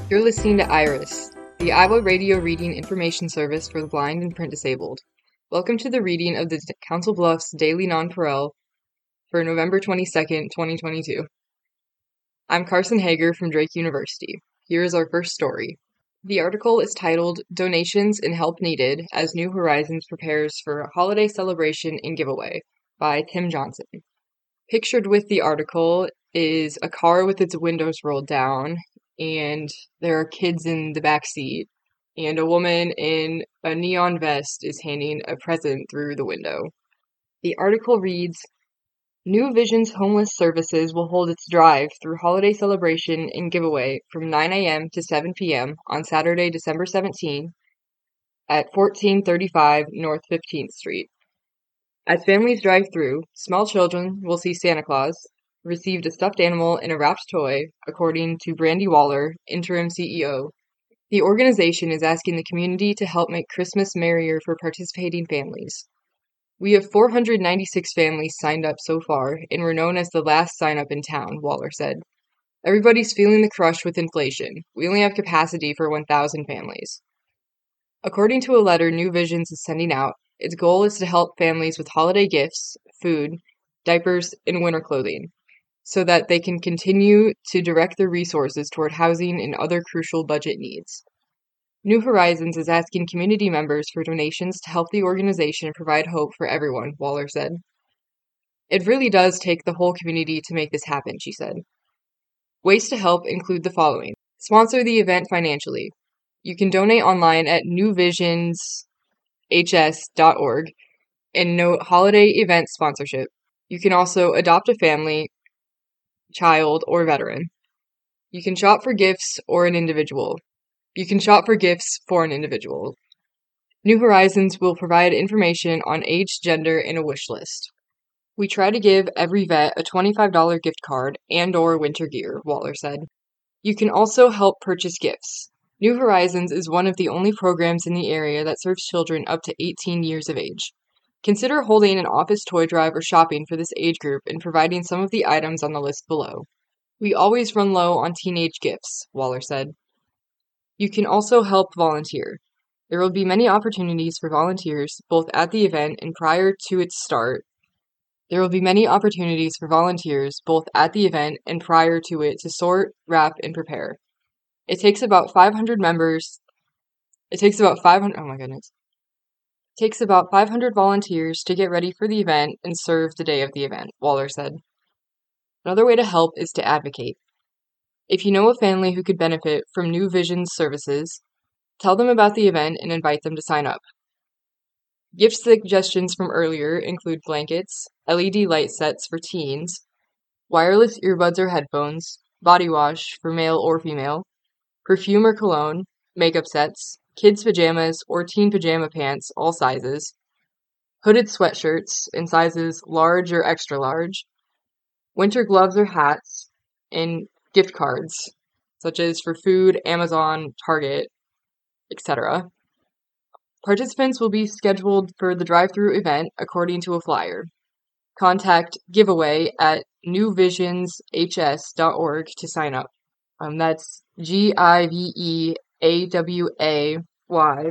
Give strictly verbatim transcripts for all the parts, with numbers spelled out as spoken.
You're listening to Iris, the Iowa Radio Reading Information Service for the blind and print disabled. Welcome to the reading of the Council Bluffs Daily Nonpareil for November twenty-second, twenty twenty-two. I'm Carson Hager from Drake University. Here is our first story. The article is titled Donations and Help Needed as New Horizons Prepares for a Holiday Celebration and Giveaway by Tim Johnson. Pictured with the article is a car with its windows rolled down, and there are kids in the back seat, and a woman in a neon vest is handing a present through the window. The article reads, New Vision's Homeless Services will hold its drive through holiday celebration and giveaway from nine a.m. to seven p.m. on Saturday, December seventeenth at fourteen thirty-five North fifteenth Street. As families drive through, small children will see Santa Claus, received a stuffed animal and a wrapped toy, according to Brandy Waller, interim C E O. The organization is asking the community to help make Christmas merrier for participating families. We have four hundred ninety-six families signed up so far, and we're known as the last sign-up in town, Waller said. Everybody's feeling the crush with inflation. We only have capacity for one thousand families. According to a letter New Visions is sending out, its goal is to help families with holiday gifts, food, diapers, and winter clothing, so that they can continue to direct their resources toward housing and other crucial budget needs. New Horizons is asking community members for donations to help the organization provide hope for everyone, Waller said. It really does take the whole community to make this happen, she said. Ways to help include the following. Sponsor the event financially. You can donate online at new visions h s dot org and note holiday event sponsorship. You can also adopt a family, child, or veteran. You can shop for gifts or an individual. You can shop for gifts for an individual. New Horizons will provide information on age, gender, and a wish list. We try to give every vet a twenty-five dollars gift card and or winter gear, Waller said. You can also help purchase gifts. New Horizons is one of the only programs in the area that serves children up to eighteen years of age. Consider holding an office toy drive or shopping for this age group and providing some of the items on the list below. We always run low on teenage gifts, Waller said. You can also help volunteer. There will be many opportunities for volunteers, both at the event and prior to its start. There will be many opportunities for volunteers, both at the event and prior to it, to sort, wrap, and prepare. It takes about five hundred members. It takes about five hundred. Oh my goodness. It takes about five hundred volunteers to get ready for the event and serve the day of the event, Waller said. Another way to help is to advocate. If you know a family who could benefit from New Vision's services, tell them about the event and invite them to sign up. Gift suggestions from earlier include blankets, L E D light sets for teens, wireless earbuds or headphones, body wash for male or female, perfume or cologne, makeup sets, kids' pajamas or teen pajama pants, all sizes, hooded sweatshirts in sizes large or extra large, winter gloves or hats, and gift cards, such as for food, Amazon, Target, et cetera. Participants will be scheduled for the drive-through event according to a flyer. Contact giveaway at new visions h s dot org to sign up. Um, that's G I V E A W A Y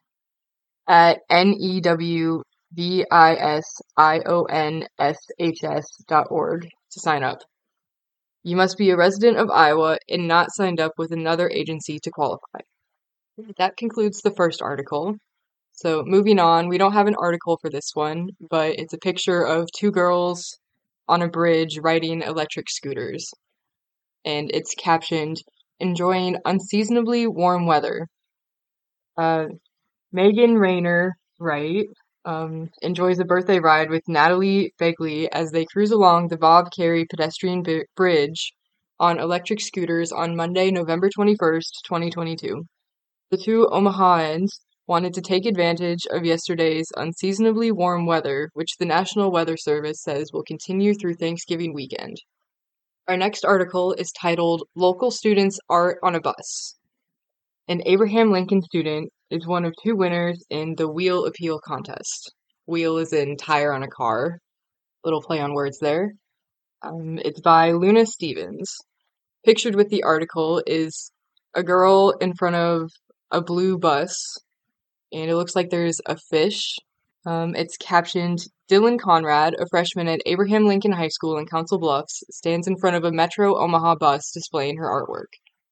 at N E W V I S I O N S H S dot org to sign up. You must be a resident of Iowa and not signed up with another agency to qualify. That concludes the first article. So moving on, we don't have an article for this one, but it's a picture of two girls on a bridge riding electric scooters. And it's captioned, enjoying unseasonably warm weather. Uh, Megan Rayner, right, um, enjoys a birthday ride with Natalie Begley as they cruise along the Bob Carey pedestrian b- bridge on electric scooters on Monday, November twenty-first, twenty twenty-two. The two Omahaans wanted to take advantage of yesterday's unseasonably warm weather, which the National Weather Service says will continue through Thanksgiving weekend. Our next article is titled, Local Students Art on a Bus. An Abraham Lincoln student is one of two winners in the Wheel Appeal contest. Wheel is in tire on a car. Little play on words there. Um, it's by Luna Stevens. Pictured with the article is a girl in front of a blue bus, and it looks like there's a fish. Um, it's captioned, Dylan Conrad, a freshman at Abraham Lincoln High School in Council Bluffs, stands in front of a Metro Omaha bus displaying her artwork.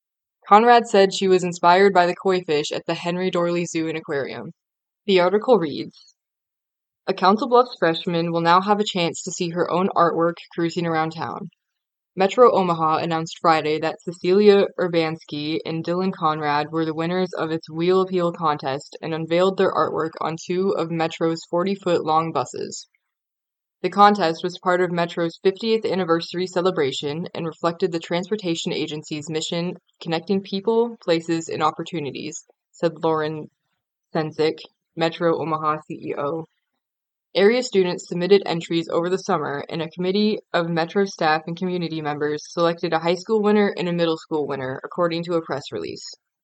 Conrad said she was inspired by the koi fish at the Henry Dorley Zoo and Aquarium. The article reads, a Council Bluffs freshman will now have a chance to see her own artwork cruising around town. Metro Omaha announced Friday that Cecilia Urbanski and Dylan Conrad were the winners of its Wheel Appeal contest and unveiled their artwork on two of Metro's forty-foot-long buses. The contest was part of Metro's fiftieth anniversary celebration and reflected the transportation agency's mission connecting people, places, and opportunities, said Lauren Sensick, Metro Omaha C E O. Area students submitted entries over the summer, and a committee of Metro staff and community members selected a high school winner and a middle school winner, according to a press release.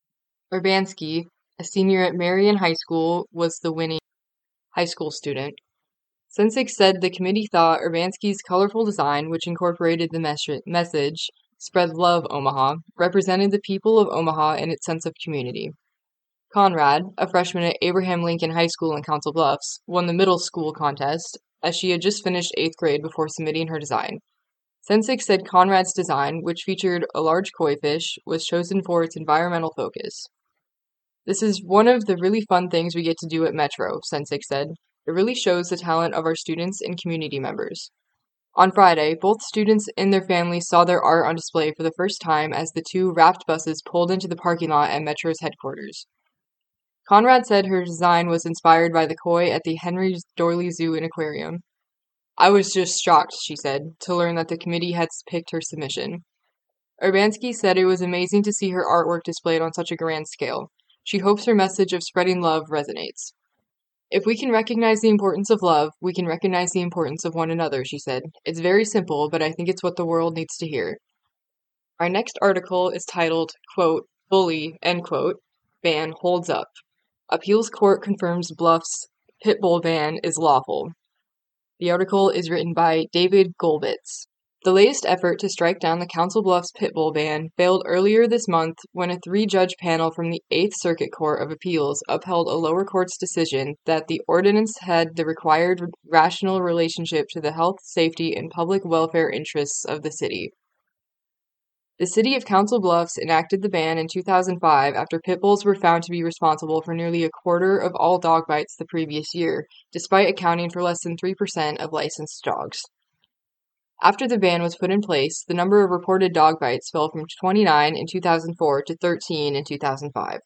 Urbanski, a senior at Marion High School, was the winning high school student. Sensick said the committee thought Urbanski's colorful design, which incorporated the mes- message, Spread Love Omaha, represented the people of Omaha and its sense of community. Conrad, a freshman at Abraham Lincoln High School in Council Bluffs, won the middle school contest, as she had just finished eighth grade before submitting her design. Sensick said Conrad's design, which featured a large koi fish, was chosen for its environmental focus. This is one of the really fun things we get to do at Metro, Sensick said. It really shows the talent of our students and community members. On Friday, both students and their families saw their art on display for the first time as the two wrapped buses pulled into the parking lot at Metro's headquarters. Conrad said her design was inspired by the koi at the Henry Dorley Zoo and Aquarium. I was just shocked, she said, to learn that the committee had picked her submission. Urbanski said it was amazing to see her artwork displayed on such a grand scale. She hopes her message of spreading love resonates. If we can recognize the importance of love, we can recognize the importance of one another, she said. It's very simple, but I think it's what the world needs to hear. Our next article is titled, quote, Bully, end quote, ban holds up. Appeals court confirms Bluff's pit bull ban is lawful. The article is written by David Golbitz. The latest effort to strike down the Council Bluffs pit bull ban failed earlier this month when a three-judge panel from the Eighth Circuit Court of Appeals upheld a lower court's decision that the ordinance had the required rational relationship to the health, safety, and public welfare interests of the city. The city of Council Bluffs enacted the ban in two thousand five after pit bulls were found to be responsible for nearly a quarter of all dog bites the previous year, despite accounting for less than three percent of licensed dogs. After the ban was put in place, the number of reported dog bites fell from twenty-nine in two thousand four to thirteen in two thousand five.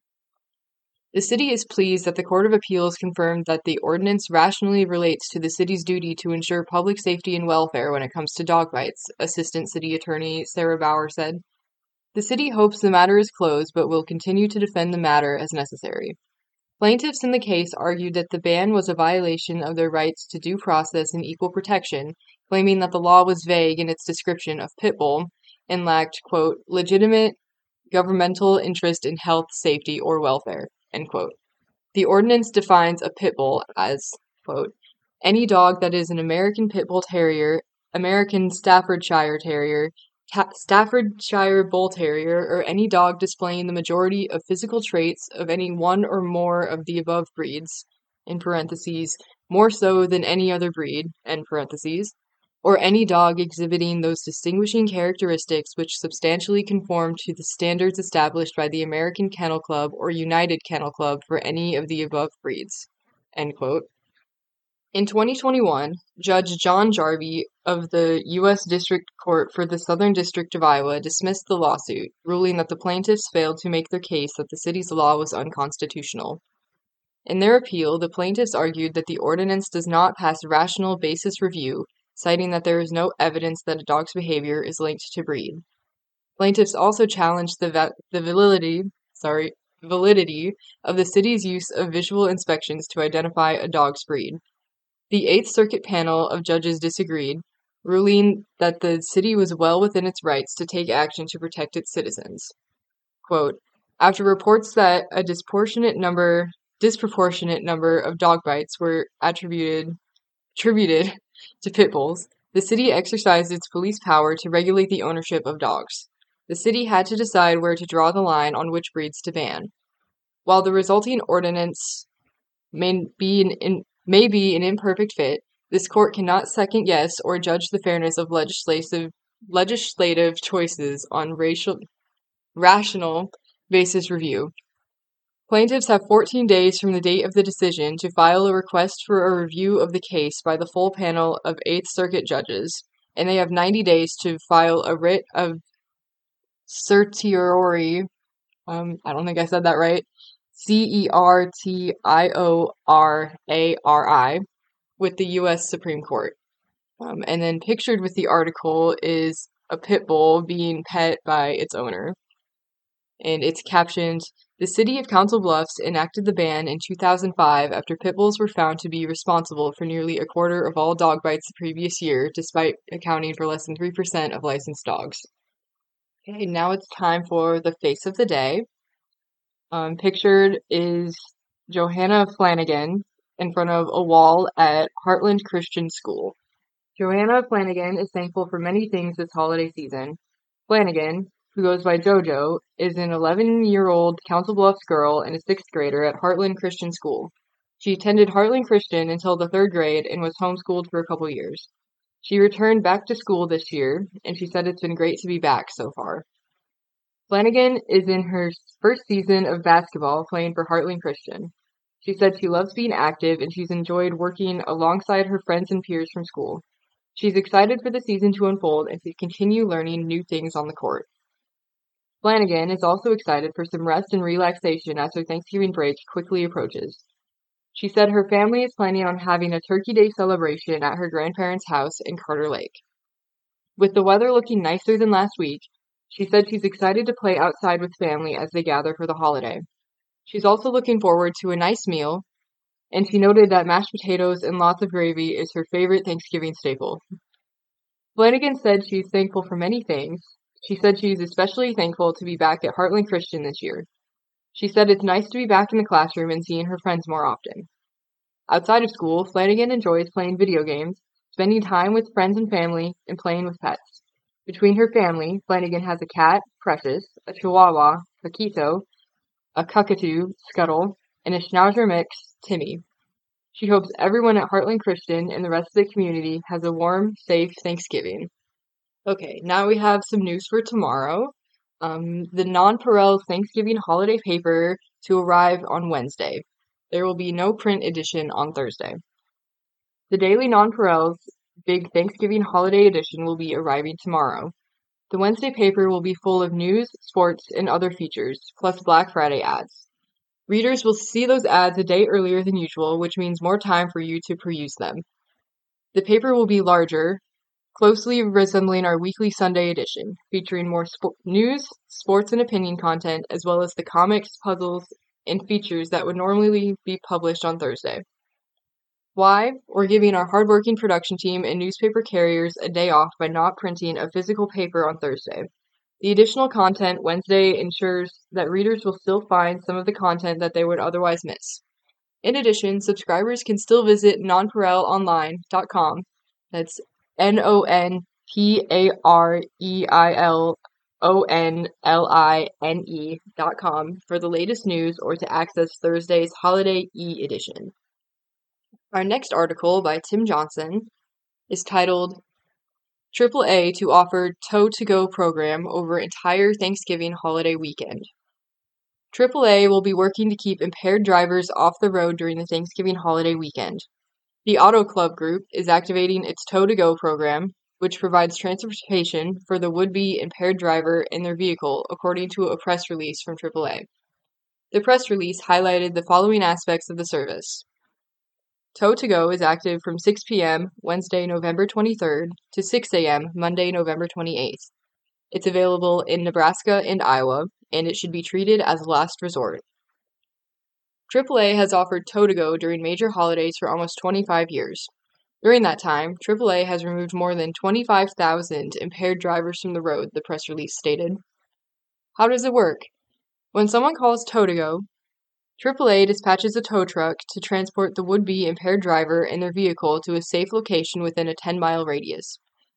The city is pleased that the Court of Appeals confirmed that the ordinance rationally relates to the city's duty to ensure public safety and welfare when it comes to dog bites, Assistant City Attorney Sarah Bauer said. The city hopes the matter is closed, but will continue to defend the matter as necessary. Plaintiffs in the case argued that the ban was a violation of their rights to due process and equal protection, claiming that the law was vague in its description of pit bull and lacked, quote, legitimate governmental interest in health, safety, or welfare, end quote. The ordinance defines a pit bull as, quote, any dog that is an American Pit Bull Terrier, American Staffordshire Terrier, Ta- Staffordshire Bull Terrier, or any dog displaying the majority of physical traits of any one or more of the above breeds, in parentheses, more so than any other breed, end parentheses, or any dog exhibiting those distinguishing characteristics which substantially conform to the standards established by the American Kennel Club or United Kennel Club for any of the above breeds, end quote. In twenty twenty-one, Judge John Jarvie of the U S District Court for the Southern District of Iowa dismissed the lawsuit, ruling that the plaintiffs failed to make their case that the city's law was unconstitutional. In their appeal, the plaintiffs argued that the ordinance does not pass rational basis review, citing that there is no evidence that a dog's behavior is linked to breed. Plaintiffs also challenged the, va- the validity, sorry, validity of the city's use of visual inspections to identify a dog's breed. The Eighth Circuit panel of judges disagreed, ruling that the city was well within its rights to take action to protect its citizens. Quote, after reports that a disproportionate number, disproportionate number of dog bites were attributed, attributed to pit bulls, the city exercised its police power to regulate the ownership of dogs. The city had to decide where to draw the line on which breeds to ban. While the resulting ordinance may be an, in, may be an imperfect fit, this court cannot second-guess or judge the fairness of legislative legislative choices on racial rational basis review. Plaintiffs have fourteen days from the date of the decision to file a request for a review of the case by the full panel of Eighth Circuit judges, and they have ninety days to file a writ of certiorari. Um, I don't think I said that right. C E R T I O R A R I with the U S Supreme Court. Um, and then pictured with the article is a pit bull being pet by its owner. And it's captioned, "The city of Council Bluffs enacted the ban in two thousand five after pit bulls were found to be responsible for nearly a quarter of all dog bites the previous year, despite accounting for less than three percent of licensed dogs." Okay, now it's time for the face of the day. Um, pictured is Johanna Flanagan in front of a wall at Heartland Christian School. Johanna Flanagan is thankful for many things this holiday season. Flanagan, who goes by JoJo, is an eleven-year-old Council Bluffs girl and a sixth grader at Heartland Christian School. She attended Heartland Christian until the third grade and was homeschooled for a couple years. She returned back to school this year, and she said it's been great to be back so far. Flanagan is in her first season of basketball playing for Heartland Christian. She said she loves being active and she's enjoyed working alongside her friends and peers from school. She's excited for the season to unfold and to continue learning new things on the court. Flanagan is also excited for some rest and relaxation as her Thanksgiving break quickly approaches. She said her family is planning on having a Turkey Day celebration at her grandparents' house in Carter Lake. With the weather looking nicer than last week, she said she's excited to play outside with family as they gather for the holiday. She's also looking forward to a nice meal, and she noted that mashed potatoes and lots of gravy is her favorite Thanksgiving staple. Flanagan said she's thankful for many things. She said she's especially thankful to be back at Heartland Christian this year. She said it's nice to be back in the classroom and seeing her friends more often. Outside of school, Flanagan enjoys playing video games, spending time with friends and family, and playing with pets. Between her family, Flanagan has a cat, Precious, a chihuahua, Paquito, a cockatoo, Scuttle, and a schnauzer mix, Timmy. She hopes everyone at Heartland Christian and the rest of the community has a warm, safe Thanksgiving. Okay, now we have some news for tomorrow. Um, the Nonpareil Thanksgiving holiday paper to arrive on Wednesday. There will be no print edition on Thursday. The Daily Nonpareil's big Thanksgiving holiday edition will be arriving tomorrow. The Wednesday paper will be full of news, sports, and other features, plus Black Friday ads. Readers will see those ads a day earlier than usual, which means more time for you to peruse them. The paper will be larger, closely resembling our weekly Sunday edition, featuring more sp- news, sports, and opinion content, as well as the comics, puzzles, and features that would normally be published on Thursday. Why? We're giving our hardworking production team and newspaper carriers a day off by not printing a physical paper on Thursday. The additional content Wednesday ensures that readers will still find some of the content that they would otherwise miss. In addition, subscribers can still visit nonpareil online dot com. That's N O N P A R E I L O N L I N E dot com for the latest news or to access Thursday's Holiday E edition. Our next article by Tim Johnson is titled Triple A to offer Tow-to-Go program over entire Thanksgiving holiday weekend. Triple A will be working to keep impaired drivers off the road during the Thanksgiving holiday weekend. The Auto Club Group is activating its Tow-to-Go program, which provides transportation for the would-be impaired driver and their vehicle, according to a press release from Triple A. The press release highlighted the following aspects of the service. Tow-to-Go is active from six p.m. Wednesday, November twenty-third to six a.m. Monday, November twenty-eighth. It's available in Nebraska and Iowa, and it should be treated as a last resort. Triple A has offered Tow-to-Go during major holidays for almost twenty-five years. During that time, Triple A has removed more than twenty-five thousand impaired drivers from the road, the press release stated. How does it work? When someone calls Tow-to-Go, Triple A dispatches a tow truck to transport the would-be impaired driver and their vehicle to a safe location within a ten-mile radius.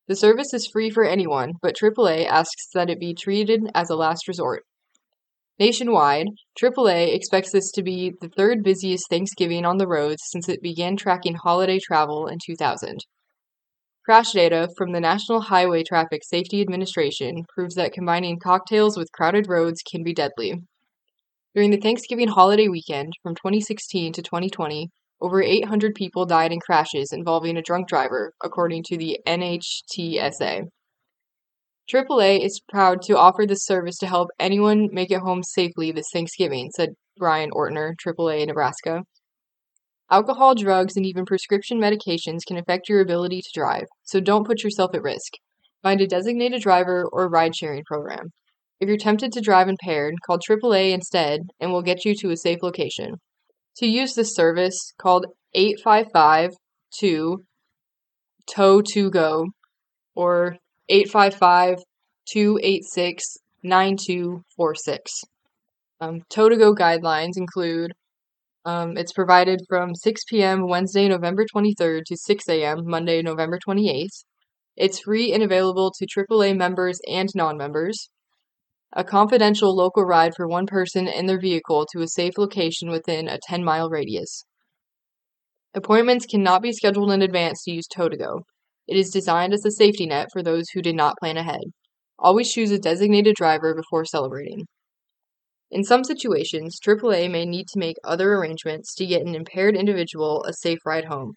The service is free for anyone, but triple A asks that it be treated as a last resort. Nationwide, triple A expects this to be the third busiest Thanksgiving on the roads since it began tracking holiday travel in two thousand. Crash data from the National Highway Traffic Safety Administration proves that combining cocktails with crowded roads can be deadly. During the Thanksgiving holiday weekend from twenty sixteen to twenty twenty, over eight hundred people died in crashes involving a drunk driver, according to the N H T S A. triple A is proud to offer this service to help anyone make it home safely this Thanksgiving, said Brian Ortner, triple A Nebraska. Alcohol, drugs, and even prescription medications can affect your ability to drive, so don't put yourself at risk. Find a designated driver or ride-sharing program. If you're tempted to drive impaired, call triple A instead, and we'll get you to a safe location. To use this service, call eight five five two T O W two go or eight five five two eight six nine two four six. Um, T O W two go guidelines include um, it's provided from six p.m. Wednesday, November twenty-third to six a.m. Monday, November twenty-eighth. It's free and available to triple A members and non-members. A confidential local ride for one person and their vehicle to a safe location within a ten-mile radius. Appointments cannot be scheduled in advance to use T O W two go. It is designed as a safety net for those who did not plan ahead. Always choose a designated driver before celebrating. In some situations, triple A may need to make other arrangements to get an impaired individual a safe ride home.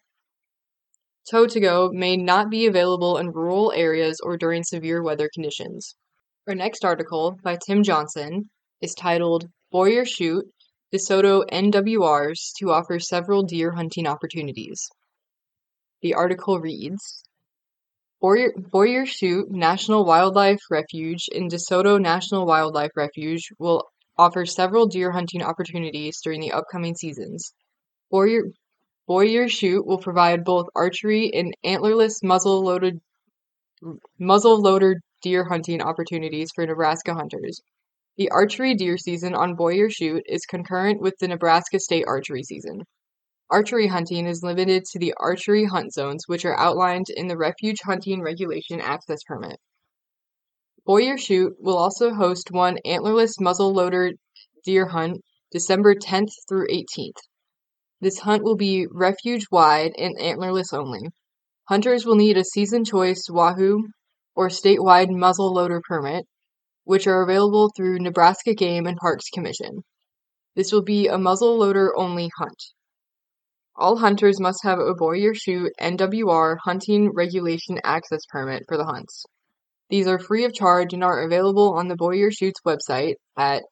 T O W two go may not be available in rural areas or during severe weather conditions. Our next article, by Tim Johnson, is titled Boyer Shoot, DeSoto N W Rs to offer several deer hunting opportunities. The article reads, Boyer, Boyer Shoot National Wildlife Refuge and DeSoto National Wildlife Refuge will offer several deer hunting opportunities during the upcoming seasons. Boyer, Boyer Shoot will provide both archery and antlerless muzzle-loaded muzzle-loader deer hunting opportunities for Nebraska hunters. The archery deer season on Boyer Shoot is concurrent with the Nebraska State archery season. Archery hunting is limited to the archery hunt zones, which are outlined in the Refuge Hunting Regulation Access Permit. Boyer Shoot will also host one antlerless muzzle-loader deer hunt December tenth through eighteenth. This hunt will be refuge-wide and antlerless only. Hunters will need a season choice Wahoo or statewide muzzle-loader permit, which are available through Nebraska Game and Parks Commission. This will be a muzzle-loader-only hunt. All hunters must have a Boyer Shoot N W R Hunting Regulation Access Permit for the hunts. These are free of charge and are available on the Boyer Shoot's website at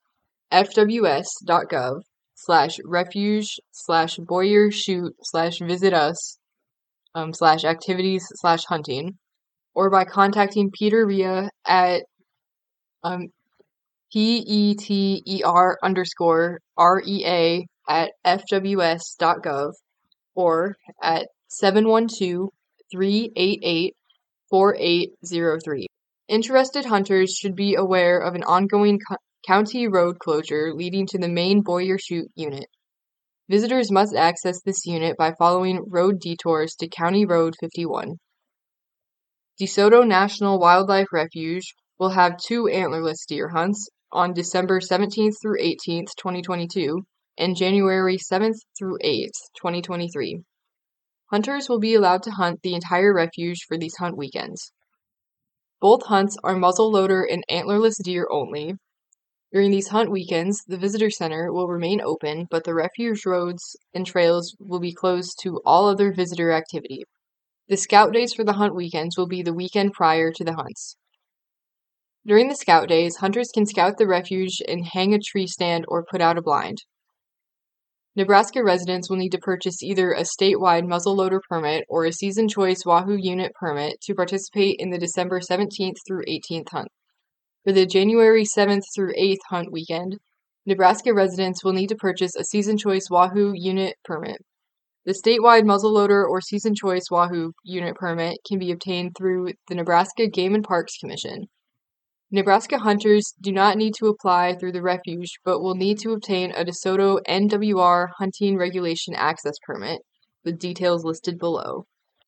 fws.gov slash refuge slash Boyer Shoot slash visit us um, slash activities slash hunting, or by contacting Peter Rea at um, P-E-T-E-R underscore R-E-A at fws.gov or at seven one two, three eight eight, four eight zero three. Interested hunters should be aware of an ongoing co- county road closure leading to the main Boyer Shoot unit. Visitors must access this unit by following road detours to County Road fifty-one. DeSoto National Wildlife Refuge will have two antlerless deer hunts on December seventeenth through eighteenth, twenty twenty-two, and January seventh through eighth, twenty twenty-three. Hunters will be allowed to hunt the entire refuge for these hunt weekends. Both hunts are muzzleloader and antlerless deer only. During these hunt weekends, the visitor center will remain open, but the refuge roads and trails will be closed to all other visitor activity. The scout days for the hunt weekends will be the weekend prior to the hunts. During the scout days, hunters can scout the refuge and hang a tree stand or put out a blind. Nebraska residents will need to purchase either a statewide muzzleloader permit or a season choice Wahoo unit permit to participate in the December seventeenth through eighteenth hunt. For the January seventh through eighth hunt weekend, Nebraska residents will need to purchase a season choice Wahoo unit permit. The statewide muzzleloader or season choice Wahoo unit permit can be obtained through the Nebraska Game and Parks Commission. Nebraska hunters do not need to apply through the refuge, but will need to obtain a DeSoto N W R Hunting Regulation Access Permit, with details listed below.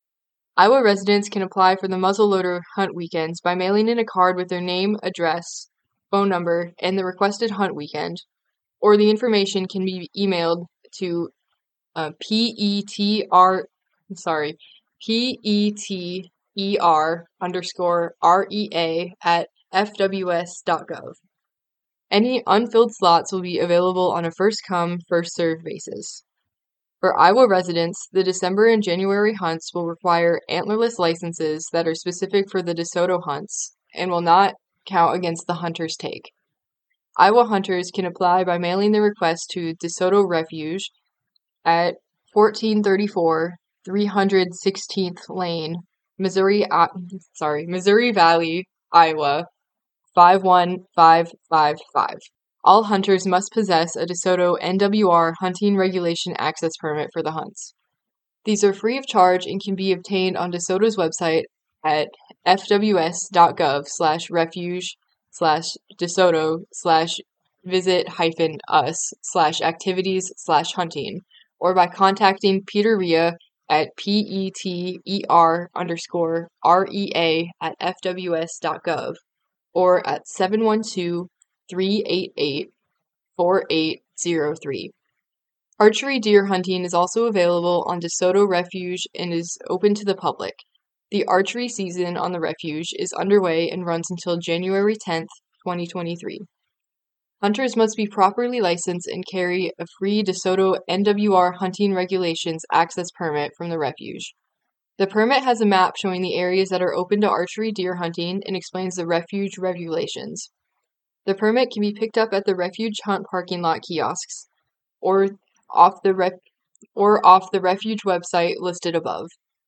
Iowa residents can apply for the muzzleloader hunt weekends by mailing in a card with their name, address, phone number, and the requested hunt weekend, or the information can be emailed to uh, P E T R, sorry, P E T E R underscore R E A at F W S dot gov. Any unfilled slots will be available on a first-come, first-served basis. For Iowa residents, the December and January hunts will require antlerless licenses that are specific for the DeSoto hunts and will not count against the hunter's take. Iowa hunters can apply by mailing their request to DeSoto Refuge at fourteen thirty-four three hundred sixteenth Lane, Missouri, uh, sorry, Missouri Valley, Iowa, five one five five five. All hunters must possess a DeSoto N W R Hunting Regulation Access Permit for the hunts. These are free of charge and can be obtained on DeSoto's website at fws.gov slash refuge slash DeSoto slash visit hyphen us slash activities slash hunting, or by contacting Peter Rea at P-E-T-E-R underscore R-E-A at fws.gov or at seven one two, three eight eight, four eight zero three. Archery deer hunting is also available on DeSoto Refuge and is open to the public. The archery season on the refuge is underway and runs until January tenth, twenty twenty-three. Hunters must be properly licensed and carry a free DeSoto N W R Hunting Regulations Access Permit from the refuge. The permit has a map showing the areas that are open to archery deer hunting and explains the refuge regulations. The permit can be picked up at the refuge hunt parking lot kiosks or off the rep- or off the refuge website listed above.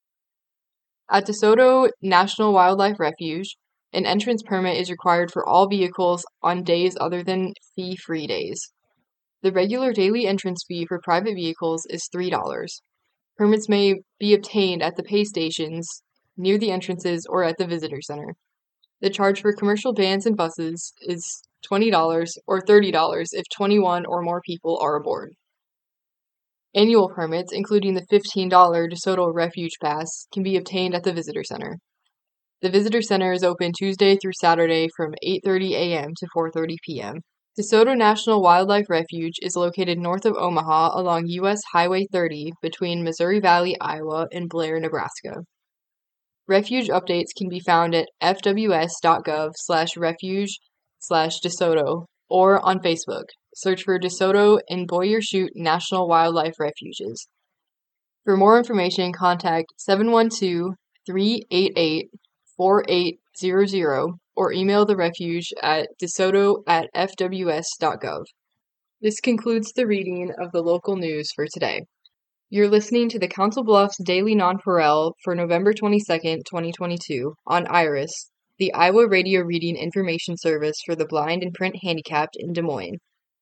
At DeSoto National Wildlife Refuge, an entrance permit is required for all vehicles on days other than fee-free days. The regular daily entrance fee for private vehicles is three dollars. Permits may be obtained at the pay stations, near the entrances, or at the visitor center. The charge for commercial vans and buses is twenty dollars or thirty dollars if twenty-one or more people are aboard. Annual permits, including the fifteen dollars DeSoto Refuge Pass, can be obtained at the visitor center. The visitor center is open Tuesday through Saturday from eight thirty a.m. to four thirty p.m. DeSoto National Wildlife Refuge is located north of Omaha along U S Highway thirty between Missouri Valley, Iowa, and Blair, Nebraska. Refuge updates can be found at fws.gov slash refuge slash DeSoto or on Facebook. Search for DeSoto and Boyer Chute National Wildlife Refuges. For more information, contact seven one two, three eight eight, four eight zero zero or email the refuge at desoto at fws.gov. This concludes the reading of the local news for today. You're listening to the Council Bluffs Daily Nonpareil for November twenty-second, twenty twenty-two on IRIS, the Iowa Radio Reading Information Service for the Blind and Print Handicapped in Des Moines.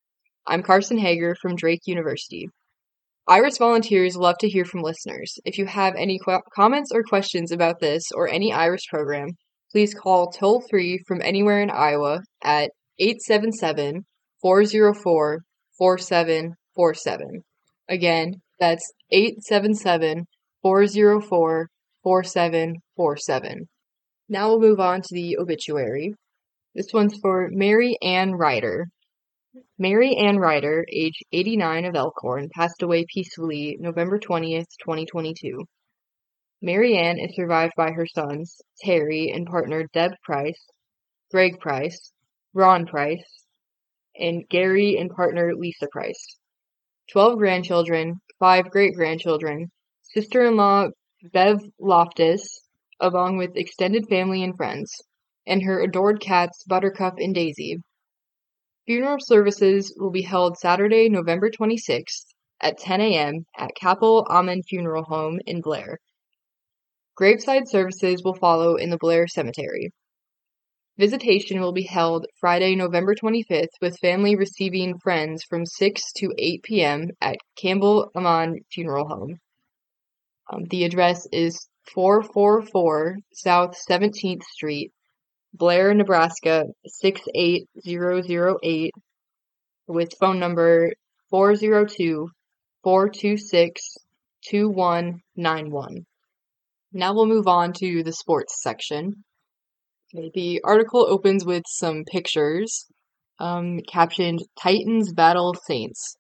I'm Carson Hager from Drake University. IRIS volunteers love to hear from listeners. If you have any qu- comments or questions about this or any IRIS program, please call toll-free from anywhere in Iowa at eight seven seven, four zero four, four seven four seven. Again, that's eight seven seven, four zero four, four seven four seven. Now we'll move on to the obituary. This one's for Mary Ann Ryder. Mary Ann Ryder, age eighty-nine, of Elkhorn, passed away peacefully November twentieth, twenty twenty-two. Mary Ann is survived by her sons, Terry and partner Deb Price, Greg Price, Ron Price, and Gary and partner Lisa Price. Twelve grandchildren, five great-grandchildren, sister-in-law Bev Loftus, along with extended family and friends, and her adored cats Buttercup and Daisy. Funeral services will be held Saturday, November twenty-sixth at ten a.m. at Capel Amen Funeral Home in Blair. Graveside services will follow in the Blair Cemetery. Visitation will be held Friday, November twenty-fifth, with family receiving friends from six to eight p.m. at Campbell Amen Funeral Home. Um, the address is four forty-four South seventeenth Street, Blair, Nebraska six eight zero zero eight, with phone number four zero two, four two six, two one nine one. Now we'll move on to the sports section. Okay, the article opens with some pictures, um, captioned Titans Battle Saints.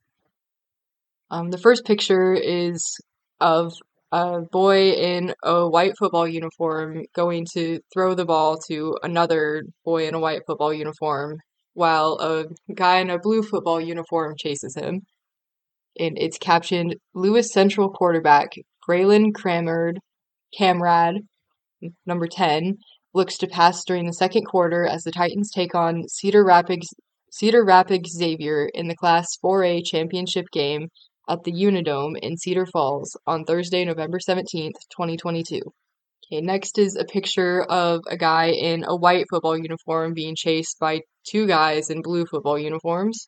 Um, the first picture is of a boy in a white football uniform going to throw the ball to another boy in a white football uniform, while a guy in a blue football uniform chases him. And it's captioned Lewis Central quarterback Braylon Cramard, Camrad, number ten, looks to pass during the second quarter as the Titans take on Cedar Rapids Cedar Rapids Xavier in the Class four A championship game at the Unidome in Cedar Falls on Thursday, November seventeenth, twenty twenty-two. Okay, next is a picture of a guy in a white football uniform being chased by two guys in blue football uniforms.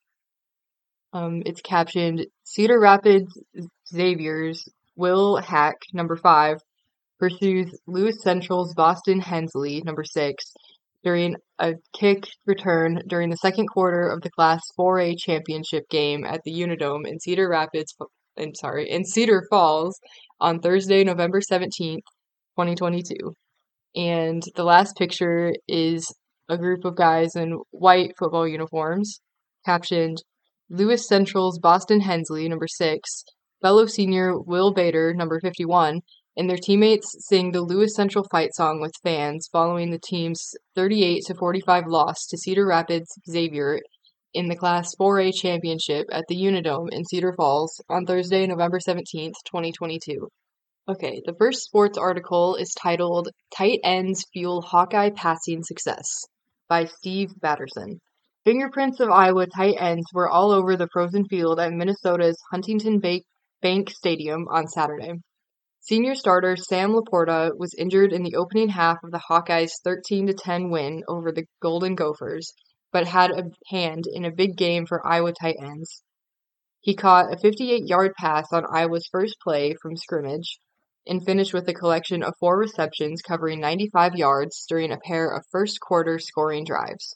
Um, it's captioned Cedar Rapids Xavier's Will Hack, number five, pursues Lewis Central's Boston Hensley, number six, during a kick return during the second quarter of the Class four A championship game at the Unidome in Cedar Rapids, I'm sorry, in Cedar Falls on Thursday, November seventeenth, twenty twenty-two. And the last picture is a group of guys in white football uniforms, captioned Lewis Central's Boston Hensley, number six, fellow senior Will Bader, number fifty-one, and their teammates sing the Lewis Central fight song with fans following the team's thirty-eight to forty-five loss to Cedar Rapids Xavier in the Class four A championship at the Unidome in Cedar Falls on Thursday, November seventeenth, twenty twenty-two. Okay, the first sports article is titled Tight Ends Fuel Hawkeye Passing Success by Steve Batterson. Fingerprints of Iowa tight ends were all over the frozen field at Minnesota's Huntington Bank Stadium on Saturday. Senior starter Sam Laporta was injured in the opening half of the Hawkeyes' thirteen to ten win over the Golden Gophers, but had a hand in a big game for Iowa tight ends. He caught a fifty-eight-yard pass on Iowa's first play from scrimmage and finished with a collection of four receptions covering ninety-five yards during a pair of first-quarter scoring drives.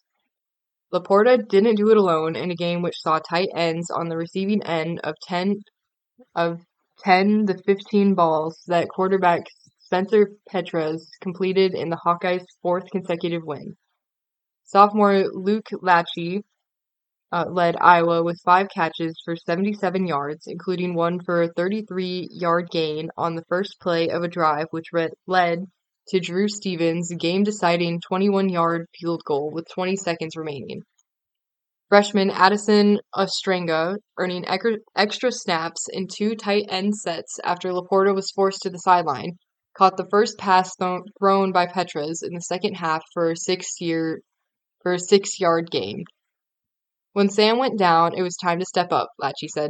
Laporta didn't do it alone in a game which saw tight ends on the receiving end of ten of ten to fifteen balls that quarterback Spencer Petras completed in the Hawkeyes' fourth consecutive win. Sophomore Luke Lachey uh, led Iowa with five catches for seventy-seven yards, including one for a thirty-three-yard gain on the first play of a drive which re- led to Drew Stevens' game-deciding twenty-one-yard field goal with twenty seconds remaining. Freshman Addison Ostrenga, earning extra snaps in two tight end sets after Laporta was forced to the sideline, caught the first pass th- thrown by Petras in the second half for a six-year for a six-yard gain. When Sam went down, it was time to step up, Lachey said.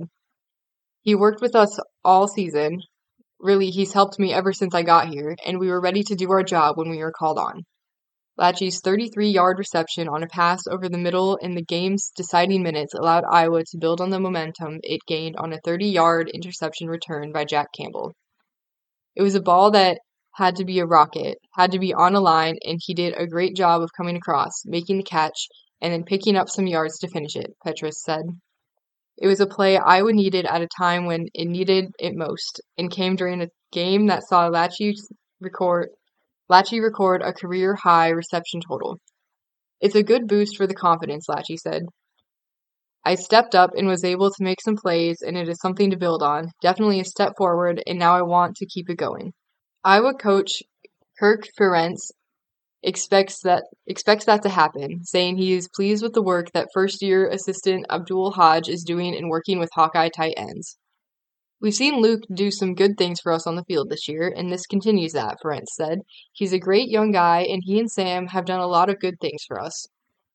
He worked with us all season. Really, he's helped me ever since I got here, and we were ready to do our job when we were called on. Lachey's thirty-three-yard reception on a pass over the middle in the game's deciding minutes allowed Iowa to build on the momentum it gained on a thirty-yard interception return by Jack Campbell. It was a ball that had to be a rocket, had to be on a line, and he did a great job of coming across, making the catch, and then picking up some yards to finish it, Petras said. It was a play Iowa needed at a time when it needed it most, and came during a game that saw Lachey record Lachey record a career-high reception total. It's a good boost for the confidence, Lachey said. I stepped up and was able to make some plays, and it is something to build on. Definitely a step forward, and now I want to keep it going. Iowa coach Kirk Ferentz expects that expects that to happen, saying he is pleased with the work that first-year assistant Abdul Hodge is doing in working with Hawkeye tight ends. We've seen Luke do some good things for us on the field this year, and this continues that, Ferentz said. He's a great young guy, and he and Sam have done a lot of good things for us.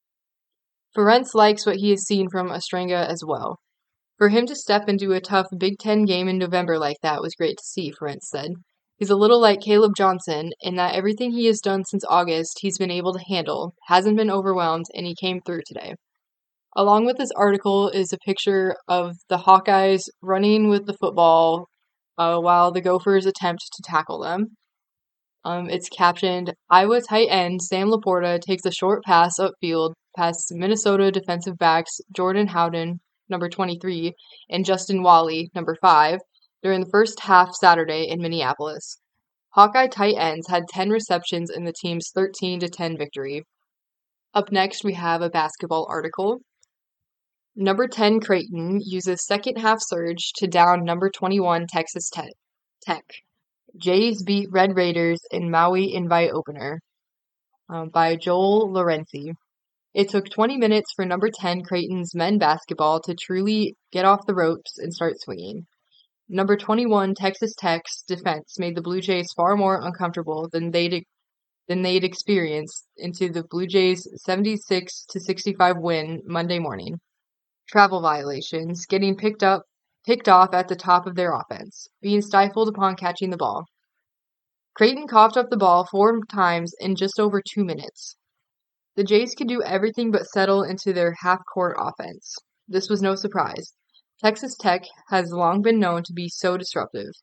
Ferentz likes what he has seen from Ostrenga as well. For him to step into a tough Big Ten game in November like that was great to see, Ferentz said. He's a little like Caleb Johnson, in that everything he has done since August he's been able to handle, hasn't been overwhelmed, and he came through today. Along with this article is a picture of the Hawkeyes running with the football uh, while the Gophers attempt to tackle them. Um, it's captioned, Iowa tight end Sam Laporta takes a short pass upfield past Minnesota defensive backs Jordan Howden, number twenty-three, and Justin Wally, number five, during the first half Saturday in Minneapolis. Hawkeye tight ends had ten receptions in the team's thirteen to ten victory. Up next, we have a basketball article. Number ten Creighton uses second half surge to down number twenty-one Texas Tech. Jays beat Red Raiders in Maui Invite Opener uh, by Joel Lorenzi. It took twenty minutes for number ten Creighton's men basketball to truly get off the ropes and start swinging. Number twenty-one Texas Tech's defense made the Blue Jays far more uncomfortable than they'd than they'd experienced into the Blue Jays' seventy-six to sixty-five win Monday morning. Travel violations, getting picked up, picked off at the top of their offense, being stifled upon catching the ball. Creighton coughed up the ball four times in just over two minutes. The Jays could do everything but settle into their half-court offense. This was no surprise. Texas Tech has long been known to be so disruptive.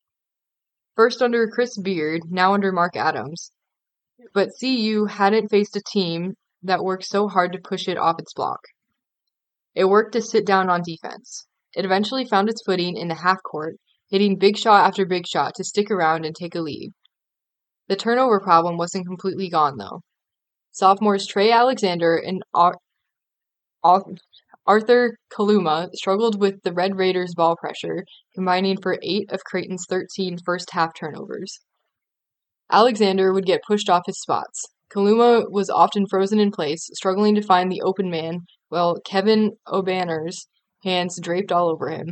First under Chris Beard, now under Mark Adams. But C U hadn't faced a team that worked so hard to push it off its block. It worked to sit down on defense. It eventually found its footing in the half-court, hitting big shot after big shot to stick around and take a lead. The turnover problem wasn't completely gone, though. Sophomores Trey Alexander and Ar- Ar- Arthur Kaluma struggled with the Red Raiders' ball pressure, combining for eight of Creighton's thirteen first-half turnovers. Alexander would get pushed off his spots. Kaluma was often frozen in place, struggling to find the open man, while Kevin Obanner's hands draped all over him.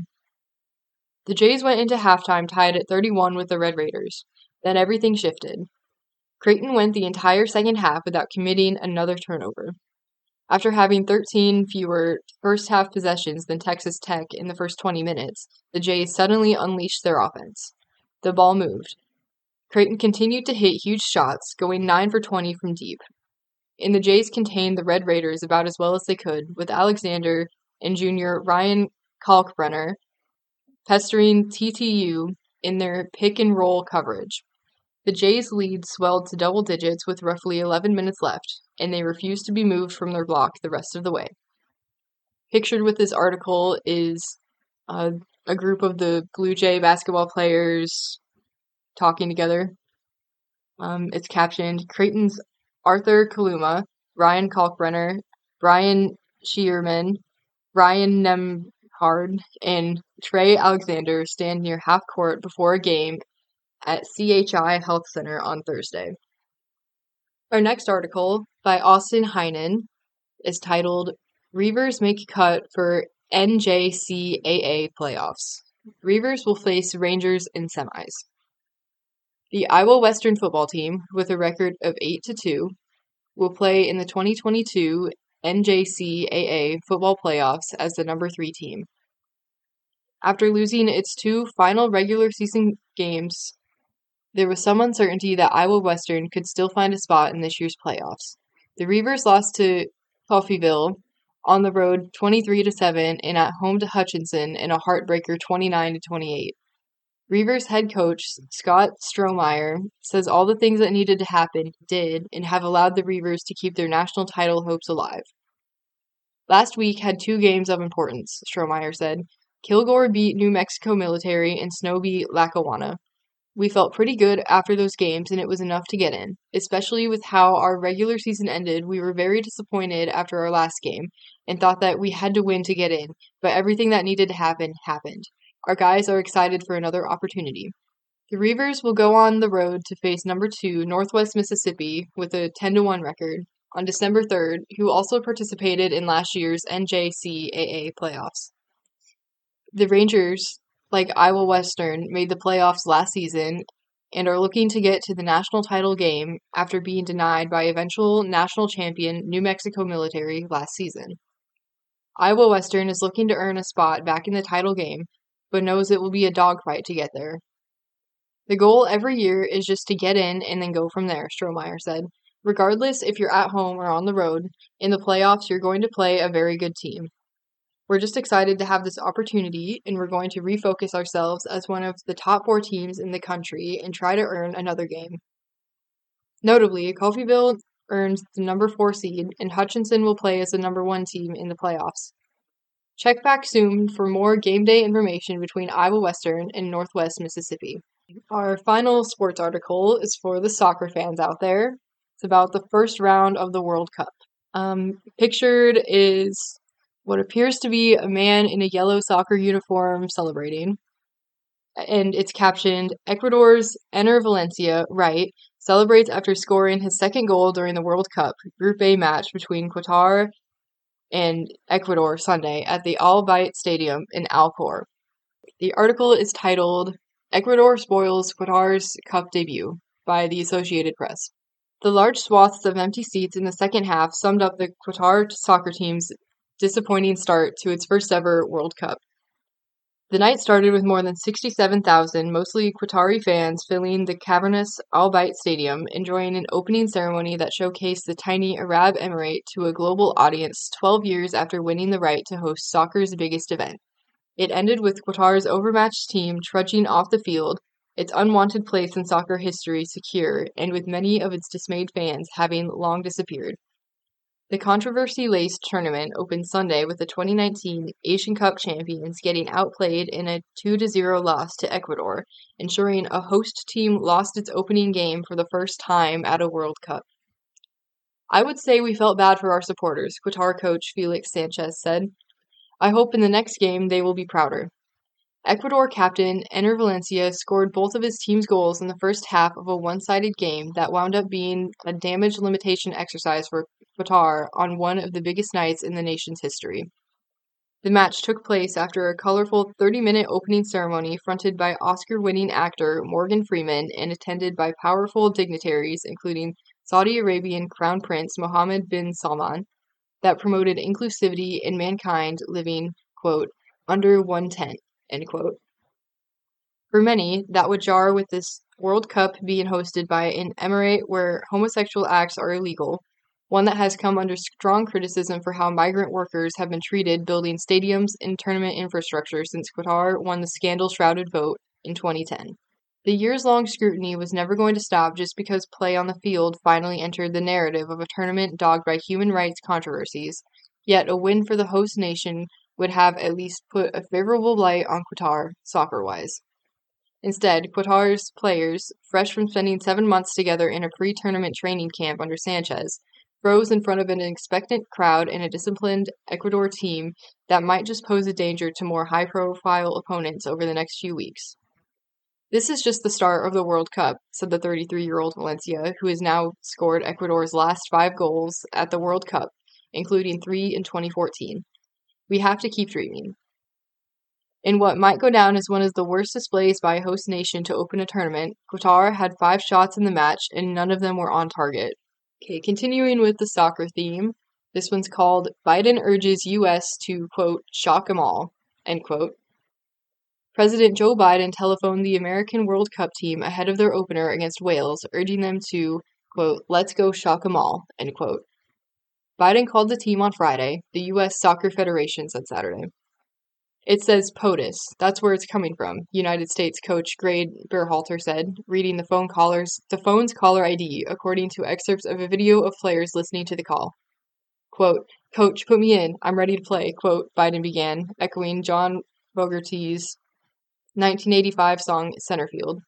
The Jays went into halftime tied at thirty-one with the Red Raiders. Then everything shifted. Creighton went the entire second half without committing another turnover. After having thirteen fewer first-half possessions than Texas Tech in the first twenty minutes, the Jays suddenly unleashed their offense. The ball moved. Creighton continued to hit huge shots, going nine for twenty from deep. And the Jays contained the Red Raiders about as well as they could, with Alexander and junior Ryan Kalkbrenner pestering T T U in their pick-and-roll coverage. The Jays' lead swelled to double digits with roughly eleven minutes left, and they refused to be moved from their block the rest of the way. Pictured with this article is uh, a group of the Blue Jay basketball players talking together. Um, it's captioned, Creighton's Arthur Kaluma, Ryan Kalkbrenner, Brian Shearman, Ryan Nemhard, and Trey Alexander stand near half court before a game at C H I Health Center on Thursday. Our next article, by Austin Heinen, is titled, Reavers Make Cut for N J C A A Playoffs. Reavers will face Rangers in semis. The Iowa Western football team, with a record of eight to two, will play in the twenty twenty-two N J C A A football playoffs as the number three team. After losing its two final regular season games, there was some uncertainty that Iowa Western could still find a spot in this year's playoffs. The Reavers lost to Coffeyville on the road twenty-three to seven and at home to Hutchinson in a heartbreaker twenty-nine to twenty-eight. Reavers head coach Scott Strohmeyer says all the things that needed to happen did and have allowed the Reavers to keep their national title hopes alive. Last week had two games of importance, Strohmeyer said. Kilgore beat New Mexico Military and Snow beat Lackawanna. We felt pretty good after those games and it was enough to get in. Especially with how our regular season ended, we were very disappointed after our last game and thought that we had to win to get in, but everything that needed to happen happened. Our guys are excited for another opportunity. The Reavers will go on the road to face number two Northwest Mississippi with a ten to one record on December third, who also participated in last year's N J C A A playoffs. The Rangers, like Iowa Western, made the playoffs last season and are looking to get to the national title game after being denied by eventual national champion New Mexico Military last season. Iowa Western is looking to earn a spot back in the title game, but knows it will be a dogfight to get there. The goal every year is just to get in and then go from there, Strohmeyer said. Regardless if you're at home or on the road, in the playoffs you're going to play a very good team. We're just excited to have this opportunity, and we're going to refocus ourselves as one of the top four teams in the country and try to earn another game. Notably, Coffeyville earns the number four seed, and Hutchinson will play as the number one team in the playoffs. Check back soon for more game day information between Iowa Western and Northwest Mississippi. Our final sports article is for the soccer fans out there. It's about the first round of the World Cup. Um, pictured is what appears to be a man in a yellow soccer uniform celebrating. And it's captioned, Ecuador's Enner Valencia, right, celebrates after scoring his second goal during the World Cup Group A match between Qatar and Ecuador Sunday at the Al Bayt Stadium in Alcor. The article is titled, Ecuador Spoils Qatar's Cup Debut by the Associated Press. The large swaths of empty seats in the second half summed up the Qatar soccer team's disappointing start to its first ever World Cup. The night started with more than sixty-seven thousand, mostly Qatari fans, filling the cavernous Al Bayt Stadium, enjoying an opening ceremony that showcased the tiny Arab Emirate to a global audience twelve years after winning the right to host soccer's biggest event. It ended with Qatar's overmatched team trudging off the field, its unwanted place in soccer history secure, and with many of its dismayed fans having long disappeared. The controversy-laced tournament opened Sunday with the twenty nineteen Asian Cup champions getting outplayed in a two to zero loss to Ecuador, ensuring a host team lost its opening game for the first time at a World Cup. I would say we felt bad for our supporters, Qatar coach Felix Sanchez said. I hope in the next game they will be prouder. Ecuador captain Enner Valencia scored both of his team's goals in the first half of a one-sided game that wound up being a damage limitation exercise for Qatar on one of the biggest nights in the nation's history. The match took place after a colorful thirty-minute opening ceremony fronted by Oscar-winning actor Morgan Freeman and attended by powerful dignitaries including Saudi Arabian Crown Prince Mohammed bin Salman that promoted inclusivity in mankind living, quote, under one tent. End quote. For many, that would jar with this World Cup being hosted by an emirate where homosexual acts are illegal, one that has come under strong criticism for how migrant workers have been treated building stadiums and tournament infrastructure since Qatar won the scandal-shrouded vote in twenty ten. The years-long scrutiny was never going to stop just because play on the field finally entered the narrative of a tournament dogged by human rights controversies, yet a win for the host nation would have at least put a favorable light on Qatar, soccer-wise. Instead, Qatar's players, fresh from spending seven months together in a pre-tournament training camp under Sanchez, froze in front of an expectant crowd and a disciplined Ecuador team that might just pose a danger to more high-profile opponents over the next few weeks. This is just the start of the World Cup, said the thirty-three-year-old Valencia, who has now scored Ecuador's last five goals at the World Cup, including three in twenty fourteen. We have to keep dreaming. In what might go down as one of the worst displays by a host nation to open a tournament, Qatar had five shots in the match and none of them were on target. Okay, continuing with the soccer theme, this one's called Biden urges U S to, quote, shock 'em all, end quote. President Joe Biden telephoned the American World Cup team ahead of their opener against Wales, urging them to, quote, let's go shock 'em all, end quote. Biden called the team on Friday, the U S Soccer Federation said Saturday. It says POTUS, that's where it's coming from, United States coach Greg Berhalter said, reading the phone callers, the phone's caller I D, according to excerpts of a video of players listening to the call. Quote, Coach, put me in, I'm ready to play, quote, Biden began, echoing John Fogerty's nineteen eighty-five song Centerfield.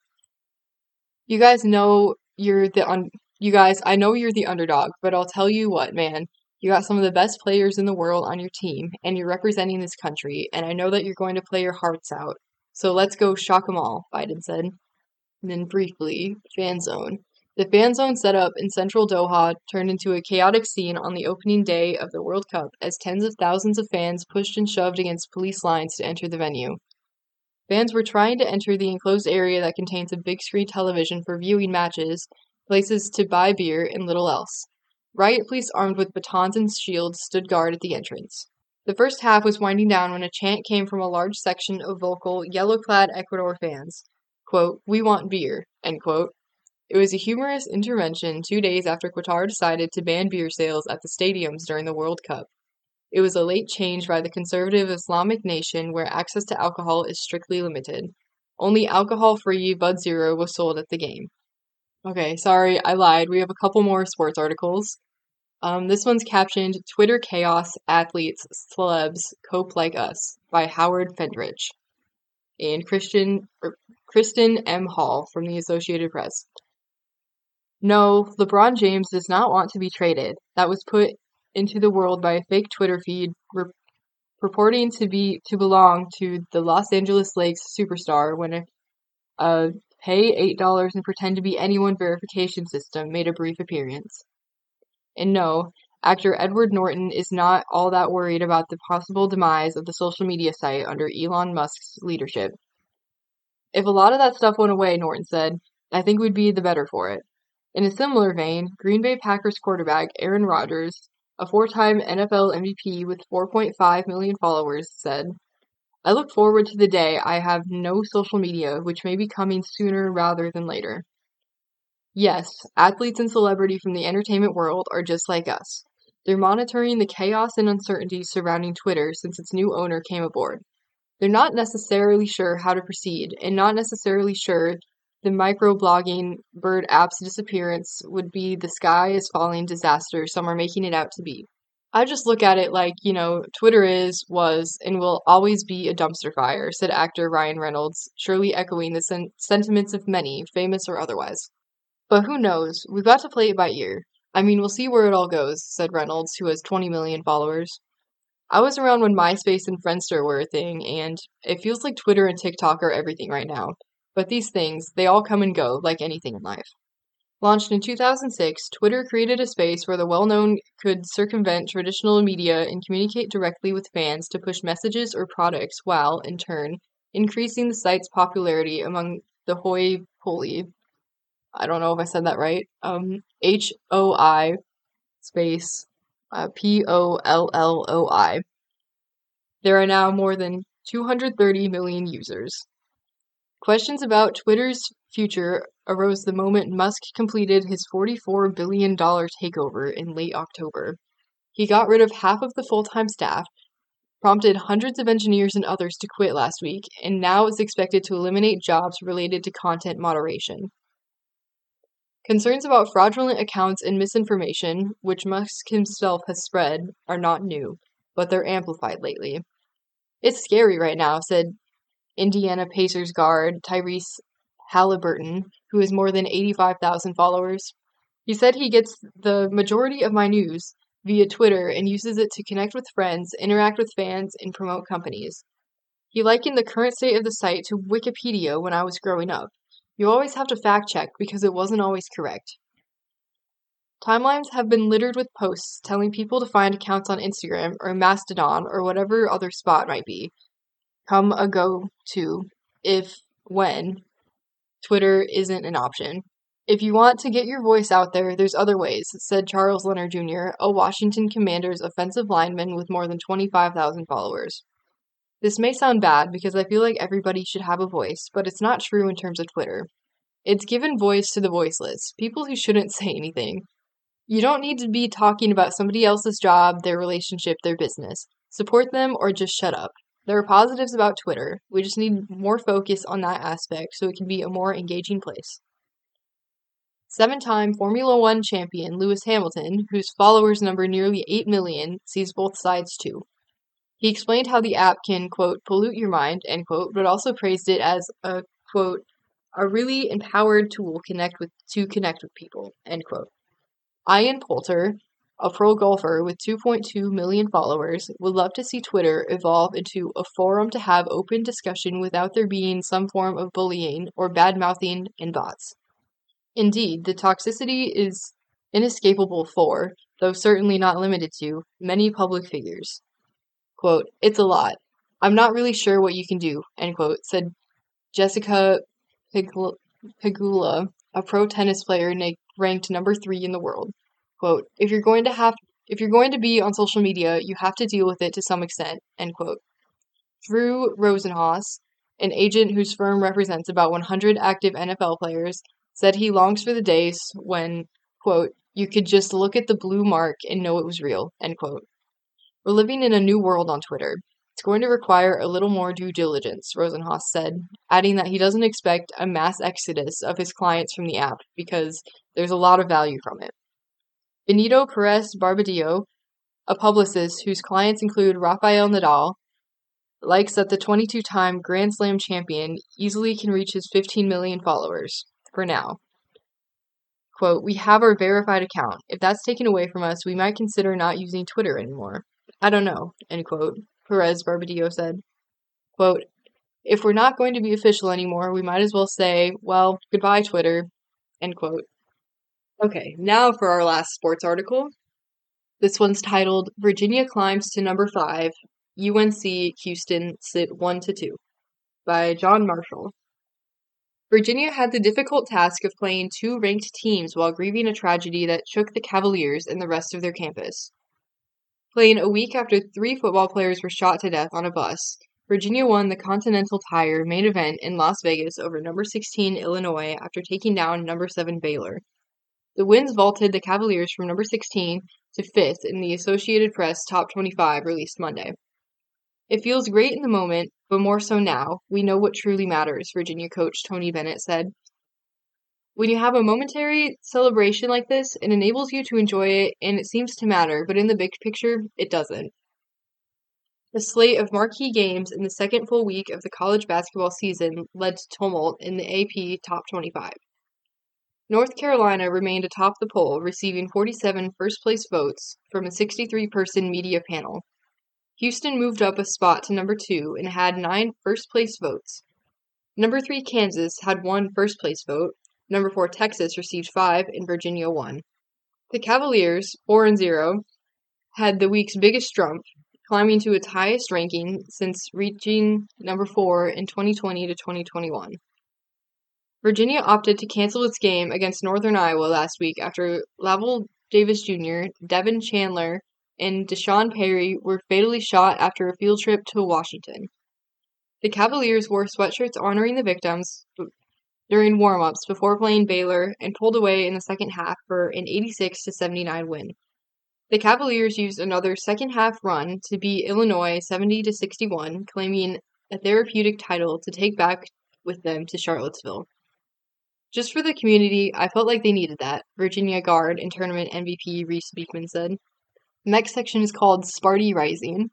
You guys know you're the un- you guys, I know you're the underdog, but I'll tell you what, man. You got some of the best players in the world on your team, and you're representing this country, and I know that you're going to play your hearts out. So let's go shock 'em all, Biden said. And then briefly, fan zone. The fan zone setup in central Doha turned into a chaotic scene on the opening day of the World Cup as tens of thousands of fans pushed and shoved against police lines to enter the venue. Fans were trying to enter the enclosed area that contains a big screen television for viewing matches, places to buy beer, and little else. Riot police armed with batons and shields stood guard at the entrance. The first half was winding down when a chant came from a large section of vocal, yellow-clad Ecuador fans. Quote, we want beer, end quote. It was a humorous intervention two days after Qatar decided to ban beer sales at the stadiums during the World Cup. It was a late change by the conservative Islamic nation where access to alcohol is strictly limited. Only alcohol-free Bud Zero was sold at the game. Okay, sorry, I lied. We have a couple more sports articles. Um, this one's captioned, Twitter Chaos, Athletes, Celebs, Cope Like Us, by Howard Fendrich. And Christian, or Kristen M. Hall from the Associated Press. No, LeBron James does not want to be traded. That was put into the world by a fake Twitter feed re- purporting to be to belong to the Los Angeles Lakers superstar when a, a pay eight dollars and pretend to be anyone verification system made a brief appearance. And no, actor Edward Norton is not all that worried about the possible demise of the social media site under Elon Musk's leadership. If a lot of that stuff went away, Norton said, I think we'd be the better for it. In a similar vein, Green Bay Packers quarterback Aaron Rodgers, a four-time N F L M V P with four point five million followers, said, I look forward to the day I have no social media, which may be coming sooner rather than later. Yes, athletes and celebrity from the entertainment world are just like us. They're monitoring the chaos and uncertainty surrounding Twitter since its new owner came aboard. They're not necessarily sure how to proceed, and not necessarily sure the microblogging bird app's disappearance would be the sky is falling disaster some are making it out to be. I just look at it like, you know, Twitter is, was, and will always be a dumpster fire, said actor Ryan Reynolds, surely echoing the sen- sentiments of many, famous or otherwise. But who knows? We've got to play it by ear. I mean, we'll see where it all goes, said Reynolds, who has twenty million followers. I was around when MySpace and Friendster were a thing, and it feels like Twitter and TikTok are everything right now. But these things, they all come and go, like anything in life. Launched in two thousand six, Twitter created a space where the well-known could circumvent traditional media and communicate directly with fans to push messages or products while, in turn, increasing the site's popularity among the hoi polloi. I don't know if I said that right. Um, H O I space uh, P O L L O I. There are now more than two hundred thirty million users. Questions about Twitter's future arose the moment Musk completed his forty-four billion dollars takeover in late October. He got rid of half of the full-time staff, prompted hundreds of engineers and others to quit last week, and now is expected to eliminate jobs related to content moderation. Concerns about fraudulent accounts and misinformation, which Musk himself has spread, are not new, but they're amplified lately. It's scary right now, said Indiana Pacers guard Tyrese Halliburton, who has more than eighty-five thousand followers. He said he gets the majority of my news via Twitter and uses it to connect with friends, interact with fans, and promote companies. He likened the current state of the site to Wikipedia when I was growing up. You always have to fact-check because it wasn't always correct. Timelines have been littered with posts telling people to find accounts on Instagram or Mastodon or whatever other spot might be. Come a go-to if, when, Twitter isn't an option. If you want to get your voice out there, there's other ways, said Charles Leonard Junior, a Washington Commanders offensive lineman with more than twenty-five thousand followers. This may sound bad because I feel like everybody should have a voice, but it's not true in terms of Twitter. It's given voice to the voiceless, people who shouldn't say anything. You don't need to be talking about somebody else's job, their relationship, their business. Support them or just shut up. There are positives about Twitter. We just need more focus on that aspect so it can be a more engaging place. Seven-time Formula One champion Lewis Hamilton, whose followers number nearly eight million, sees both sides too. He explained how the app can, quote, pollute your mind, end quote, but also praised it as a, quote, a really empowered tool connect with to connect with people, end quote. Ian Poulter, a pro golfer with two point two million followers, would love to see Twitter evolve into a forum to have open discussion without there being some form of bullying or bad-mouthing and bots. Indeed, the toxicity is inescapable for, though certainly not limited to, many public figures. Quote, it's a lot. I'm not really sure what you can do, end quote, said Jessica Pegula, a pro tennis player na- ranked number three in the world. Quote, if you're going to have if you're going to be on social media, you have to deal with it to some extent, end quote. Drew Rosenhaus, an agent whose firm represents about one hundred active N F L players, said he longs for the days when, quote, you could just look at the blue mark and know it was real, end quote. We're living in a new world on Twitter. It's going to require a little more due diligence, Rosenhaus said, adding that he doesn't expect a mass exodus of his clients from the app because there's a lot of value from it. Benito Perez Barbadillo, a publicist whose clients include Rafael Nadal, likes that the twenty-two-time Grand Slam champion easily can reach his fifteen million followers, for now. Quote, "We have our verified account. If that's taken away from us, we might consider not using Twitter anymore. I don't know," end quote, Perez Barbadillo said. Quote, "If we're not going to be official anymore, we might as well say, well, goodbye, Twitter," end quote. Okay, now for our last sports article. This one's titled, "Virginia Climbs to Number five, U N C Houston Sit one to two, by John Marshall. Virginia had the difficult task of playing two ranked teams while grieving a tragedy that shook the Cavaliers and the rest of their campus. Playing a week after three football players were shot to death on a bus, Virginia won the Continental Tire main event in Las Vegas over number sixteen Illinois after taking down number seven Baylor. The wins vaulted the Cavaliers from number sixteen to fifth in the Associated Press Top twenty-five released Monday. It feels great in the moment, but more so now. We know what truly matters," Virginia coach Tony Bennett said. "When you have a momentary celebration like this, it enables you to enjoy it and it seems to matter, but in the big picture, it doesn't." The slate of marquee games in the second full week of the college basketball season led to tumult in the A P Top twenty-five. North Carolina remained atop the poll, receiving forty-seven first-place votes from a sixty-three person media panel. Houston moved up a spot to number two and had nine first-place votes. Number three Kansas had one first-place vote. Number four Texas received five, and Virginia won. The Cavaliers, four and zero, had the week's biggest jump, climbing to its highest ranking since reaching number four in twenty twenty to twenty twenty-one. Virginia opted to cancel its game against Northern Iowa last week after Lavelle Davis Junior, Devin Chandler, and Deshaun Perry were fatally shot after a field trip to Washington. The Cavaliers wore sweatshirts honoring the victims during warm-ups before playing Baylor and pulled away in the second half for an eighty-six to seventy-nine win. The Cavaliers used another second-half run to beat Illinois seventy to sixty-one, claiming a therapeutic title to take back with them to Charlottesville. "Just for the community, I felt like they needed that," Virginia guard and tournament M V P Reese Beekman said. The next section is called Sparty Rising.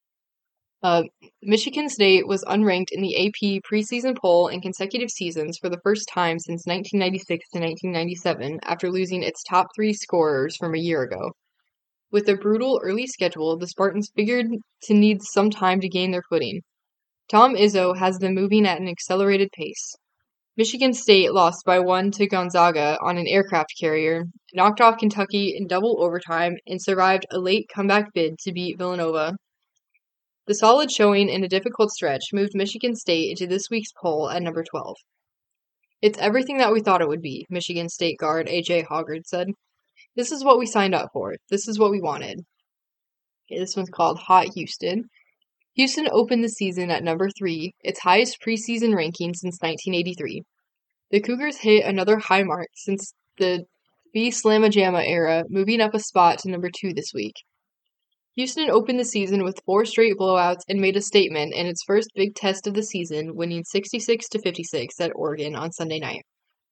Uh, Michigan State was unranked in the A P preseason poll in consecutive seasons for the first time since nineteen ninety-six to nineteen ninety-seven after losing its top three scorers from a year ago. With a brutal early schedule, the Spartans figured to need some time to gain their footing. Tom Izzo has them moving at an accelerated pace. Michigan State lost by one to Gonzaga on an aircraft carrier, knocked off Kentucky in double overtime, and survived a late comeback bid to beat Villanova. The solid showing in a difficult stretch moved Michigan State into this week's poll at number twelve. "It's everything that we thought it would be," Michigan State guard A J Hoggard said. "This is what we signed up for. This is what we wanted." Okay, this one's called Hot Houston. Houston opened the season at number three, its highest preseason ranking since nineteen eighty-three. The Cougars hit another high mark since the B-Slamma-Jamma era, moving up a spot to number two this week. Houston opened the season with four straight blowouts and made a statement in its first big test of the season, winning sixty-six to fifty-six at Oregon on Sunday night.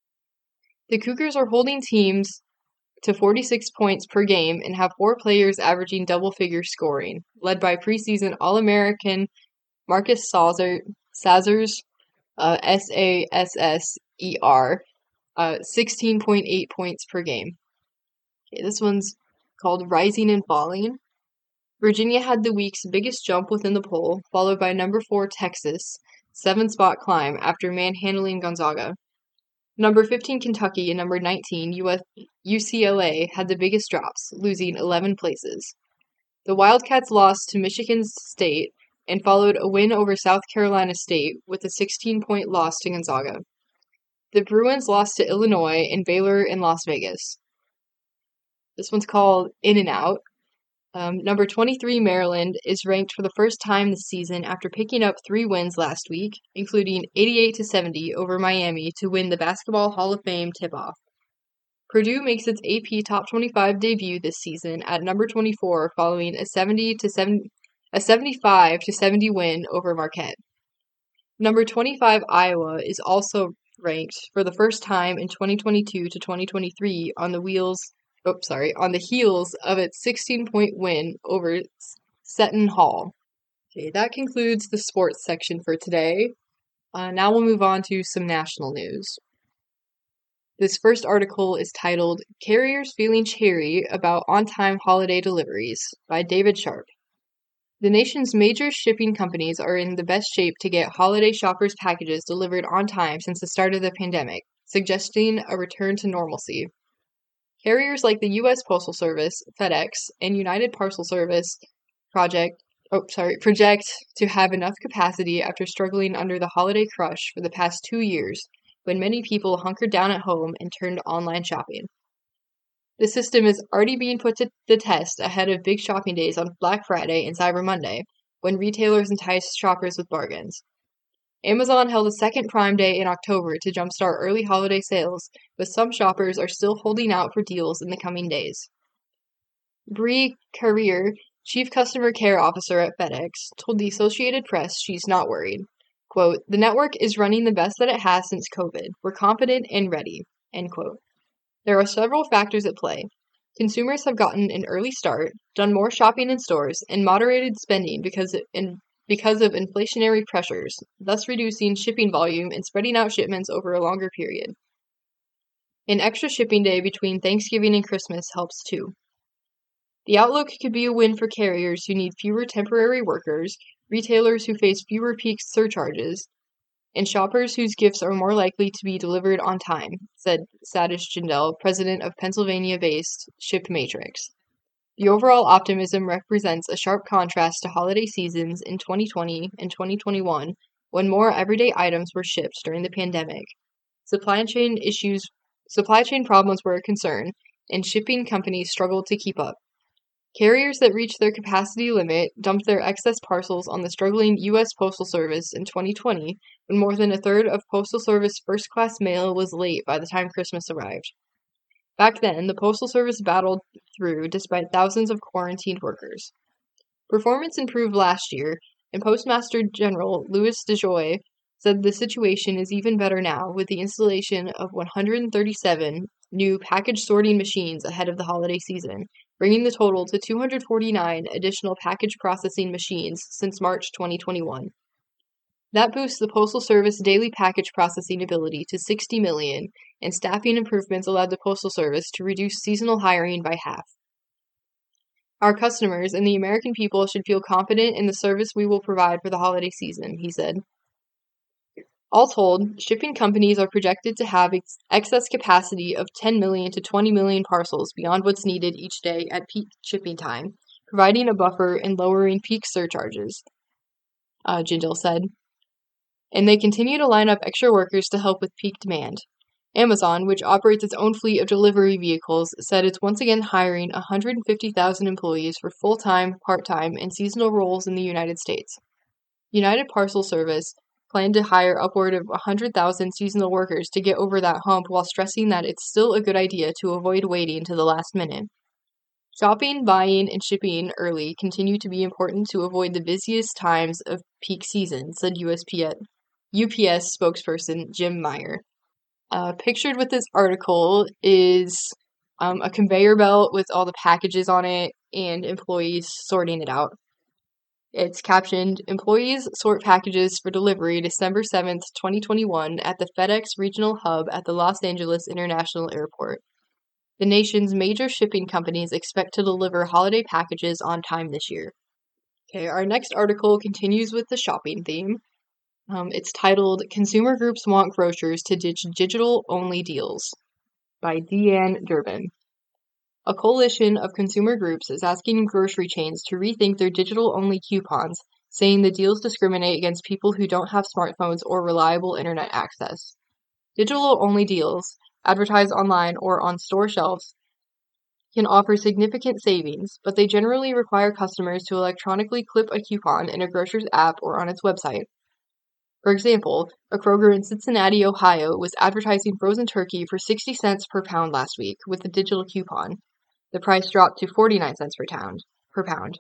The Cougars are holding teams to forty-six points per game and have four players averaging double-figure scoring, led by preseason All-American Marcus Sazers, Sazers uh, S A S S E R, uh, sixteen point eight points per game. Okay, this one's called Rising and Falling. Virginia had the week's biggest jump within the poll, followed by number four Texas, seven-spot climb after manhandling Gonzaga. Number fifteen Kentucky and number nineteen U C L A had the biggest drops, losing eleven places. The Wildcats lost to Michigan State and followed a win over South Carolina State with a sixteen-point loss to Gonzaga. The Bruins lost to Illinois and Baylor in Las Vegas. This one's called In and Out. Um, number twenty-three Maryland is ranked for the first time this season after picking up three wins last week, including eighty-eight to seventy over Miami to win the Basketball Hall of Fame tip-off. Purdue makes its A P Top twenty-five debut this season at number twenty-four following a seventy to seventy, a seventy-five to seventy win over Marquette. Number twenty-five Iowa is also ranked for the first time in twenty twenty-two to twenty twenty-three on the wheels Oh, sorry, on the heels of its sixteen-point win over Seton Hall. Okay, that concludes the sports section for today. Uh, now we'll move on to some national news. This first article is titled Carriers Feeling Cheery About On-Time Holiday Deliveries by David Sharp. The nation's major shipping companies are in the best shape to get holiday shoppers' packages delivered on time since the start of the pandemic, suggesting a return to normalcy. Carriers like the U S Postal Service, FedEx, and United Parcel Service project oh sorry, project to have enough capacity after struggling under the holiday crush for the past two years, when many people hunkered down at home and turned to online shopping. The system is already being put to the test ahead of big shopping days on Black Friday and Cyber Monday, when retailers entice shoppers with bargains. Amazon held a second Prime Day in October to jumpstart early holiday sales, but some shoppers are still holding out for deals in the coming days. Bree Carrier, Chief Customer Care Officer at FedEx, told the Associated Press she's not worried. Quote, "The network is running the best that it has since COVID. We're confident and ready." End quote. There are several factors at play. Consumers have gotten an early start, done more shopping in stores, and moderated spending because of, in, because of inflationary pressures, thus reducing shipping volume and spreading out shipments over a longer period. An extra shipping day between Thanksgiving and Christmas helps too. The outlook could be a win for carriers who need fewer temporary workers, retailers who face fewer peak surcharges, and shoppers whose gifts are more likely to be delivered on time, said Satish Jindal, president of Pennsylvania-based ShipMatrix. The overall optimism represents a sharp contrast to holiday seasons in twenty twenty and twenty twenty-one, when more everyday items were shipped during the pandemic. Supply chain issues, supply chain problems were a concern, and shipping companies struggled to keep up. Carriers that reached their capacity limit dumped their excess parcels on the struggling U S Postal Service in twenty twenty, when more than a third of Postal Service first-class mail was late by the time Christmas arrived. Back then, the Postal Service battled through despite thousands of quarantined workers. Performance improved last year, and Postmaster General Louis DeJoy said the situation is even better now with the installation of one hundred thirty-seven new package sorting machines ahead of the holiday season, bringing the total to two hundred forty-nine additional package processing machines since March twenty twenty-one. That boosts the Postal Service daily package processing ability to sixty million, and staffing improvements allowed the Postal Service to reduce seasonal hiring by half. Our customers and the American people should feel confident in the service we will provide for the holiday season, he said. All told, shipping companies are projected to have ex- excess capacity of ten million to twenty million parcels beyond what's needed each day at peak shipping time, providing a buffer and lowering peak surcharges, uh, Jindal said. And they continue to line up extra workers to help with peak demand. Amazon, which operates its own fleet of delivery vehicles, said it's once again hiring one hundred fifty thousand employees for full-time, part-time, and seasonal roles in the United States. United Parcel Service planned to hire upward of one hundred thousand seasonal workers to get over that hump, while stressing that it's still a good idea to avoid waiting to the last minute. Shopping, buying, and shipping early continue to be important to avoid the busiest times of peak season, said U S P S, U P S spokesperson Jim Meyer. Uh, pictured with this article is um, a conveyor belt with all the packages on it and employees sorting it out. It's captioned, "Employees sort packages for delivery December seventh, twenty twenty-one at the FedEx Regional Hub at the Los Angeles International Airport. The nation's major shipping companies expect to deliver holiday packages on time this year." Okay, our next article continues with the shopping theme. Um, it's titled, Consumer Groups Want Grocers to Ditch Digital-Only Deals by Deanne Durbin. A coalition of consumer groups is asking grocery chains to rethink their digital-only coupons, saying the deals discriminate against people who don't have smartphones or reliable internet access. Digital-only deals, advertised online or on store shelves, can offer significant savings, but they generally require customers to electronically clip a coupon in a grocer's app or on its website. For example, a Kroger in Cincinnati, Ohio was advertising frozen turkey for sixty cents per pound last week with a digital coupon. The price dropped to forty-nine cents per pound. Per pound.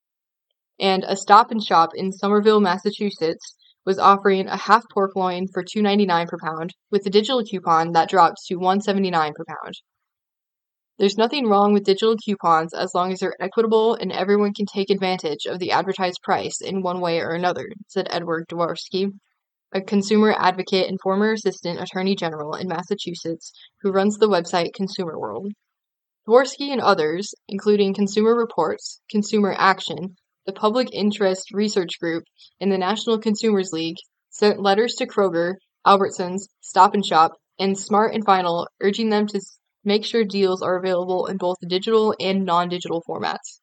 And a Stop and Shop in Somerville, Massachusetts was offering a half pork loin for two dollars and ninety-nine cents per pound with a digital coupon that dropped to one dollar and seventy-nine cents per pound. There's nothing wrong with digital coupons as long as they're equitable and everyone can take advantage of the advertised price in one way or another, said Edward Dworsky, a consumer advocate and former assistant attorney general in Massachusetts who runs the website Consumer World. Dworsky and others, including Consumer Reports, Consumer Action, the Public Interest Research Group, and the National Consumers League, sent letters to Kroger, Albertsons, Stop and Shop, and Smart and Final urging them to make sure deals are available in both digital and non-digital formats.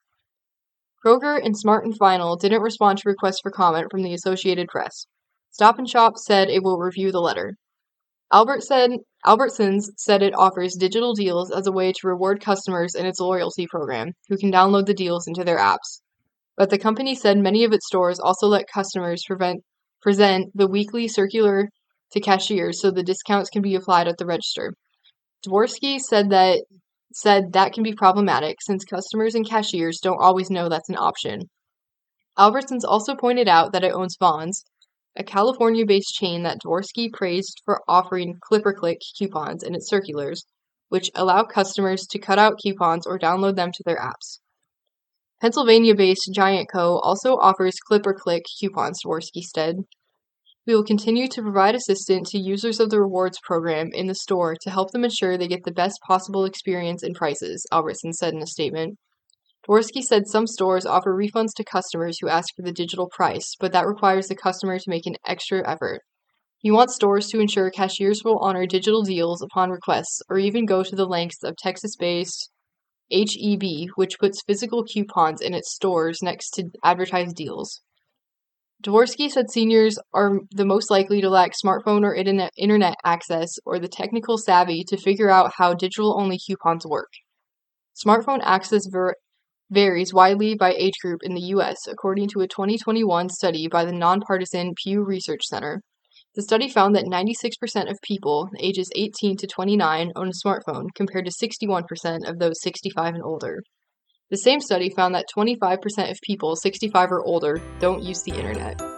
Kroger and Smart and Final didn't respond to requests for comment from the Associated Press. Stop and Shop said it will review the letter. Albert said, Albertsons said it offers digital deals as a way to reward customers in its loyalty program, who can download the deals into their apps. But the company said many of its stores also let customers prevent, present the weekly circular to cashiers so the discounts can be applied at the register. Dworsky said that said that can be problematic since customers and cashiers don't always know that's an option. Albertsons also pointed out that it owns Vons, a California-based chain that Dworsky praised for offering click-or-click coupons in its circulars, which allow customers to cut out coupons or download them to their apps. Pennsylvania-based Giant Co. also offers click-or-click coupons, Dworsky said. We will continue to provide assistance to users of the rewards program in the store to help them ensure they get the best possible experience and prices, Albertsons said in a statement. Dworsky said some stores offer refunds to customers who ask for the digital price, but that requires the customer to make an extra effort. He wants stores to ensure cashiers will honor digital deals upon requests, or even go to the lengths of Texas-based H E B, which puts physical coupons in its stores next to advertised deals. Dworsky said seniors are the most likely to lack smartphone or internet, internet access or the technical savvy to figure out how digital-only coupons work. Smartphone access ver- varies widely by age group in the U S, according to a twenty twenty-one study by the nonpartisan Pew Research Center. The study found that ninety-six percent of people ages eighteen to twenty-nine own a smartphone, compared to sixty-one percent of those sixty-five and older. The same study found that twenty-five percent of people sixty-five or older don't use the internet.